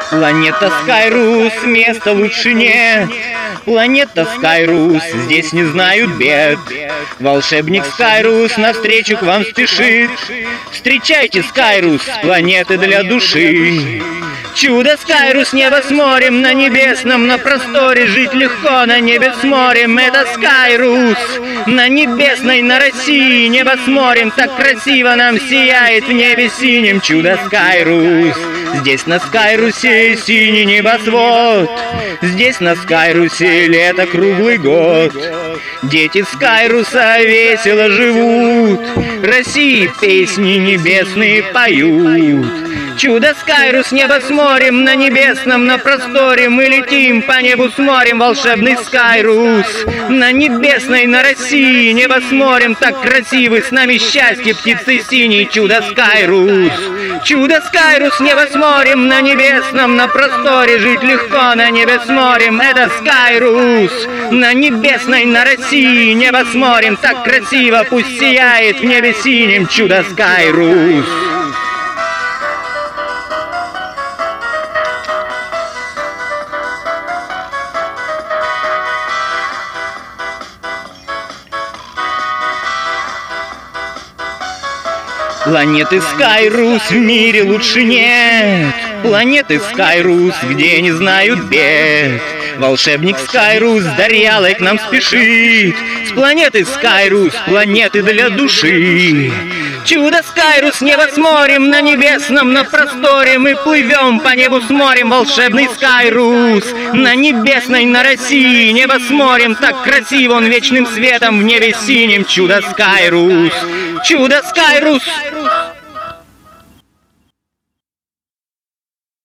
Планета Скайрус, места лучше нет. Планета Скайрус, здесь не знают бед. Волшебник Скайрус навстречу к вам спешит. Встречайте Скайрус, планеты для души. Чудо Скайрус, небо с морем, на небесном, на просторе жить легко, на небе с морем. Это Скайрус, на небесной, на России, небо с морем, так красиво нам сияет в небе синем. Чудо Скайрус, здесь на Скайрусе синий небосвод. Здесь на Скайрусе лето круглый год. Дети Скайруса весело живут, России песни небесные поют. Чудо Скайрус, небо с морем, на небесном, на просторе мы летим по небу с морем. Волшебный Скайрус, на небесной, на России, небо с морем, так красивы, с нами счастье, птицы синие. Чудо Скайрус, чудо Скайрус, небо с морем, на небесном, на просторе жить легко, на небе с морем. Это Скайрус, на небесной, на России, небо с морем, так красиво, пусть сияет в небе синем. Чудо Скайрус. Планеты Скайрус в мире лучше нет. Планеты Скайрус, где не знают бед. Волшебник Скайрус с Дарьялой к нам спешит. С планеты Скайрус, планеты для души. Чудо Скайрус, небо с морем, на небесном, на просторе мы плывем по небу с морем. Волшебный Скайрус, на небесной, на России, небо с морем, так красиво, он вечным светом в небе синем. Чудо Скайрус, чудо Скайрус.